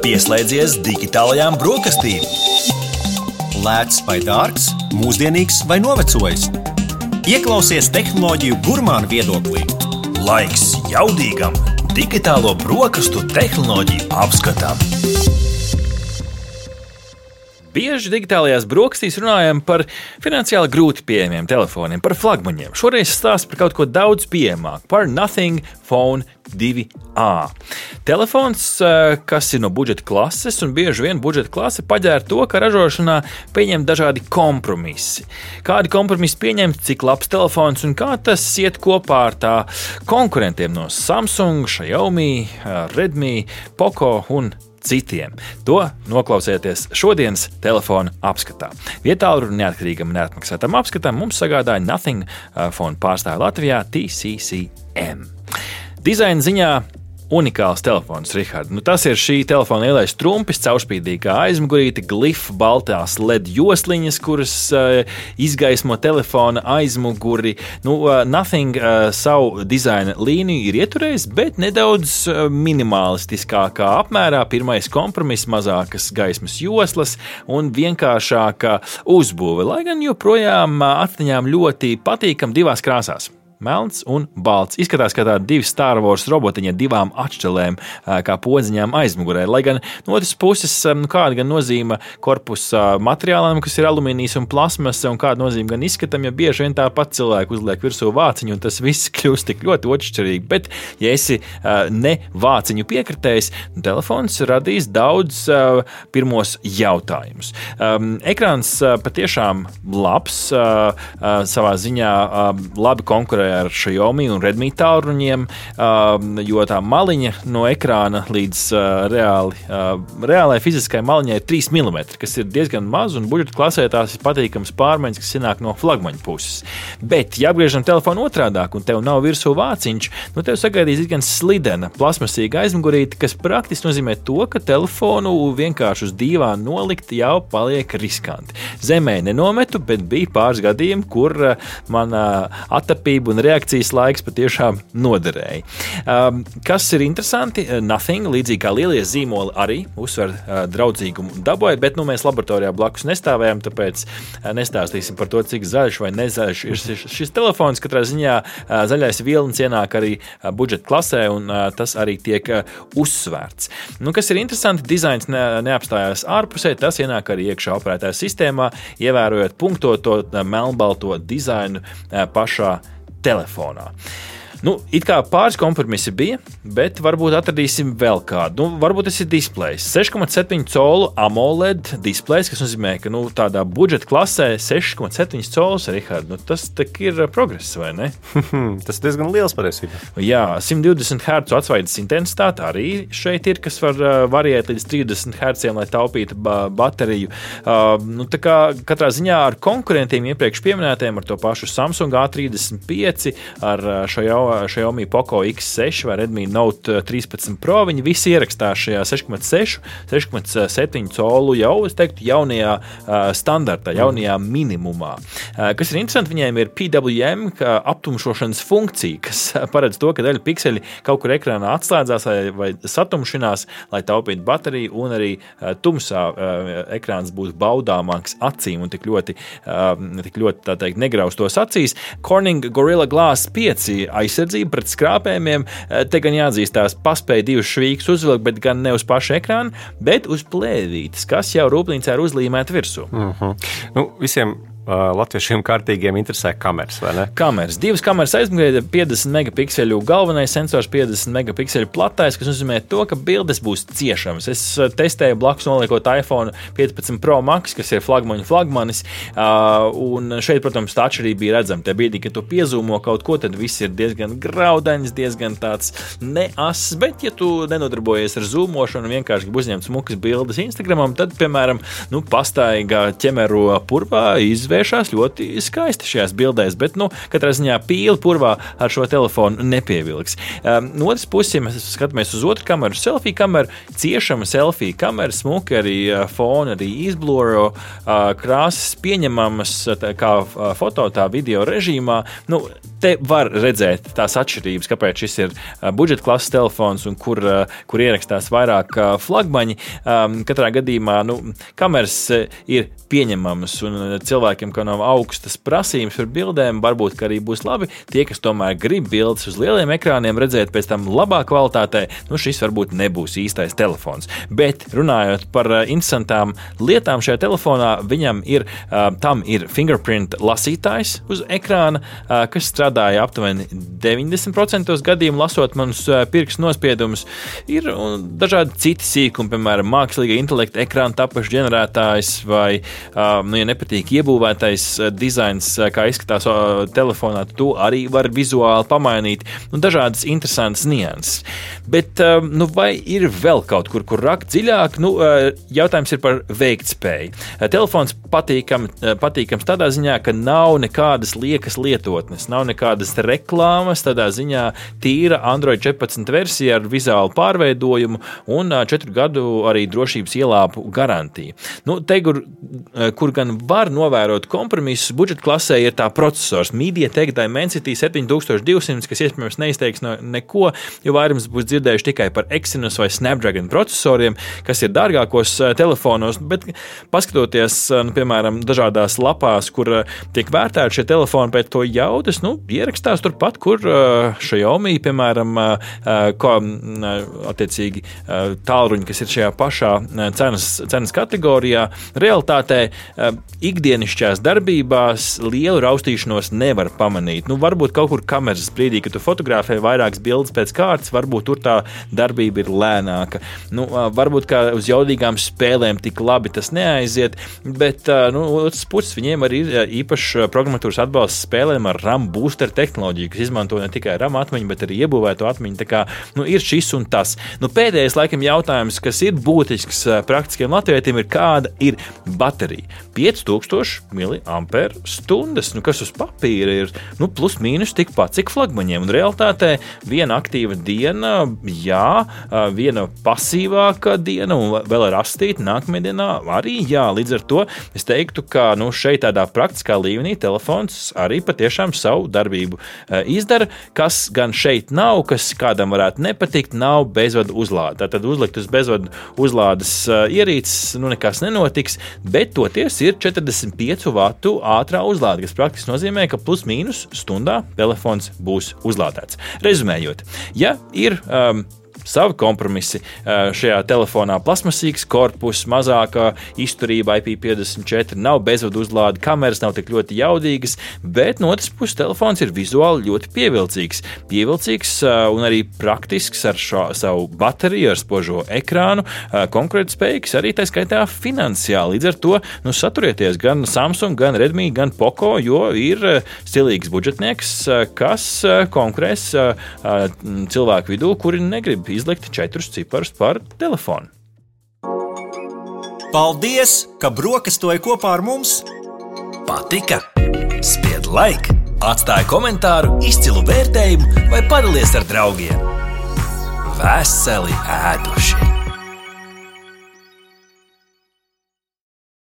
Pieslēdzies digitālajām brokastīm. Lēts vai dārgs, mūsdienīgs vai novecojis. Ieklausies tehnoloģiju gurmānu viedoklī. Laiks jaudīgam digitālo brokastu tehnoloģiju apskatam. Bieži digitālajās brokastīs runājam par finansiāli grūti pieejamiem telefoniem, par flagmaņiem. Šoreiz stāstu par kaut ko daudz pieejamāku, par Nothing Phone 2A. Telefons, kas ir no budžeta klases, un bieži vien budžeta klase paģēra to, ka ražošanā pieņem dažādi kompromisi. Kādi kompromisi pieņemt, cik labs telefons un kā tas iet kopā ar tā konkurentiem no Samsung, Xiaomi, Redmi, Poco un citiem. To noklausieties šodienas telefona apskatā. Vietālruni neatkarīgam un neatmaksātam apskatam mums sagādāja Nothing Phone pārstāve Latvijā TCCM. Dizaina ziņā unikāls telefons, Rihard. Tas ir šī telefona lielais trumpis, caurspīdīgā aizmugurīte, glifa baltās LED josliņas, kuras izgaismo telefona aizmuguri. Nothing savu dizaina līniju ir ieturējis, bet nedaudz minimalistiskākā apmērā. Pirmais kompromiss, mazākas gaismas joslas un vienkāršāka uzbūve, lai gan joprojām atmiņām ļoti patīkam divās krāsās. Melns un balts. Izskatās kā tādi divi Star Wars robotiņi ar divām atšķelēm, kā podziņām aizmugurē. Lai gan no otras puses, kāda gan nozīme korpusa materiālam, kas ir alumīnijas un plasmasa, un kāda nozīme gan izskatam, ja bieži vien tāpat cilvēku uzliek virsū vāciņu, un tas viss kļūst tik ļoti otršķirīgi. Bet, ja esi ne vāciņu piekritējis, telefons radīs daudz pirmos jautājumus. Ekrāns patiešām labs, savā ziņā labi konkurē ar Xiaomi un Redmi tālruņiem, jo tā maliņa no ekrāna līdz reālai fiziskai maliņai ir 3 mm, kas ir diezgan maz, un budžeta klasē tās ir patīkams pārmaiņas, kas ienāk no flagmaņa puses. Bet, ja apgriežam telefonu otrādāk un tev nav virsū vāciņš, tev sagaidīs diezgan slidena, plasmasīga aizmugurīte, kas praktiski nozīmē to, ka telefonu vienkārši uz dīvāna nolikt jau paliek riskanti. Zemē nenometu, bet bija pāris gadījumi, kur man attapība un reakcijas laiks patiešām noderēja. Kas ir interesanti, Nothing, līdzīgi kā lielie zīmoli, arī uzsver draudzīgumu daboja, bet mēs laboratorijā blakus nestāvējam, tāpēc nestāstīsim par to, cik zaļš vai nezaļš ir šis telefons. Katrā ziņā zaļais vilnis ienāk arī budžeta klasē, un tas arī tiek uzsvērts. Kas ir interesanti, dizains neapstājās ārpusē, tas ienāk arī iekšā operētāja sistēmā, ievērojot punktoto melnbalto dizainu pašā telefonā. It kā pāris kompromisi bija, bet varbūt atradīsim vēl kādu. Varbūt tas ir displejs. 6,7 colu AMOLED displejs, kas nozīmē, ka tādā budžeta klasē 6,7 colus, Rihard, tas tak ir progress, vai ne? Tas diezgan liels patiesībā. Jā, 120 Hz atsvaides intensitāte arī šeit ir, kas var variēt līdz 30 Hz, lai taupītu bateriju. Tā kā katrā ziņā ar konkurentiem iepriekš pieminētiem, ar to pašu Samsung A35, ar Xiaomi Poco X6 vai Redmi Note 13 Pro, viņi visi ierakstās šajā 6,7 colu jau, es teiktu, jaunajā standartā, jaunajā minimumā. Kas ir interesanti, viņiem ir PWM aptumšošanas funkcija, kas paredz to, ka daļa pikseļi kaut kur ekrānā atslēdzās vai satumšinās, lai taupītu bateriju, un arī tumsā ekrāns būs baudāmāks acīm un tik ļoti tā teikt, negraustos acīs. Corning Gorilla Glass 5 aizsardzība pret skrāpējumiem, te gan jāatzīstās, paspēja 2 švīkus uzvilkt, bet gan ne uz pašu ekrānu, bet uz plēvītes, kas jau rūpnīcā ir uzlīmēta virsū. Visiem latviešiem kārtīgiem interesē kameras, vai ne? Kameras. 2 kameras aizmugurē, 50 megapikseļu galvenais sensors, 50 megapikseļu platais, kas nozīmē to, ka bildes būs ciešamas. Es testēju blakus noliekot iPhone 15 Pro Max, kas ir flagmanis, un šeit, protams, tā atšķirība bija redzama. Te brīdī, kad tu piezūmo kaut ko, tad viss ir diezgan graudains, diezgan tāds neass, bet ja tu nenodarbojies ar zūmošanu un vienkārši gribi uzņemt smukas bildes Instagramam, tad, piemēram, pastaigā ķemeru purvā izvēršās ļoti skaisti šajās bildēs, bet, katrā ziņā pīli purvā ar šo telefonu nepievilks. No otras puses, ja mēs skatāmies uz otru kameru, selfie kameru, ciešama selfie kamera, smuki arī fona, arī izbluro, krāsas pieņemamas kā foto, tā video režīmā. te var redzēt tās atšķirības, kāpēc šis ir budžeta klases telefons un kur ierakstās vairāk flagmaņi. Katrā gadījumā kameras ir pieņemamas un cilvēkiem, ka nav augstas prasības par bildēm, varbūt, ka arī būs labi. Tie, kas tomēr grib bildes uz lieliem ekrāniem redzēt pēc tam labā kvalitātē, šis varbūt nebūs īstais telefons. Bet runājot par interesantām lietām šajā telefonā, tam ir fingerprint lasītājs uz ekrāna, kas strādāja aptuveni 90% gadījumu lasot manus pirkstu nospiedumus. Ir dažādi citi sīkumi, piemēram, mākslīga intelekta ekrāna tapašu ģenerētājs vai, ja nepatīk iebūvētais dizains, kā izskatās telefonā, to arī var vizuāli pamainīt. Dažādas interesantas nianses. Bet vai ir vēl kaut kur rakt dziļāk? Jautājums ir par veiktspēju. Telefons patīkams tādā ziņā, ka nav nekādas liekas lietotnes, nav nekādas reklāmas, tādā ziņā tīra Android 14 versija ar vizuālu pārveidojumu un 4 gadu arī drošības ielāpu garantiju. Kur gan var novērot kompromisus, budžeta klasē ir tā procesors MediaTek Dimensity 7200, kas iespējams neizteiks neko, jo vairums būs dzirdējuši tikai par Exynos vai Snapdragon procesoriem, kas ir dārgākos telefonos, bet paskatoties, piemēram, dažādās lapās, kur tiek vērtēti šie telefoni pēc to jaudas, ierakstās turpat, kur Xiaomi, piemēram, attiecīgi tālruņi, kas ir šajā pašā cenas kategorijā, realitātē ikdienišķās darbībās lielu raustīšanos nevar pamanīt. Varbūt kaut kur kameras brīdī, kad tu fotografē vairākas bildes pēc kārtas, varbūt tur tā darbība ir lēnāka. Varbūt kā uz jaudīgām spēlēm tik labi tas neaiziet, bet otrs puses viņiem arī ir īpašs programmatūras atbalsts spēlēm ar RAM booster tehnoloģiju, kas izmanto ne tikai RAM atmiņu, bet arī iebūvēto atmiņu. Tā kā ir šis un tas. Pēdējais laikam jautājums, kas ir būtisks praktiskiem latvietim, ir kāda ir baterija. 5000 mAh, kas uz papīra ir plus mīnus tikpat, cik flagmaņiem. Un realitātē viena aktīva diena, viena pasīvāka diena un vēl ar astīti nākamajā dienā arī līdz ar to es teiktu, ka šeit tādā praktiskā līmenī telefons arī patiešām savu darbību izdara, kas gan šeit nav, kas kādam varētu nepatikt, nav bezvadu uzlāde. Tātad uzlikt uz bezvadu uzlādes ierīces, nekas nenotiks, bet toties ir 45 vatu ātrā uzlāde, kas praktiski nozīmē, ka plus mīnus stundā telefons būs uzlādēts. Rezumējot, ja ir savi kompromisi šajā telefonā, plasmasīgs korpus, mazākā izturība IP54, nav bezvadu uzlāde, kameras nav tik ļoti jaudīgas, bet no otras puses telefons ir vizuāli ļoti pievilcīgs un arī praktisks ar savu bateriju, ar spožo ekrānu, konkurētspējīgs arī tā skaitā finansiāli. Līdz ar to saturieties gan Samsung, gan Redmi, gan Poco, jo ir stilīgs budžetnieks, kas konkurēs cilvēku vidū, kuri negrib izlikt 4 ciparus par telefonu. Paldies, ka brokastoji kopā ar mums! Patika? Spied like, atstāj komentāru, izcilu vērtējumu vai padalies ar draugiem. Veseli ēduši!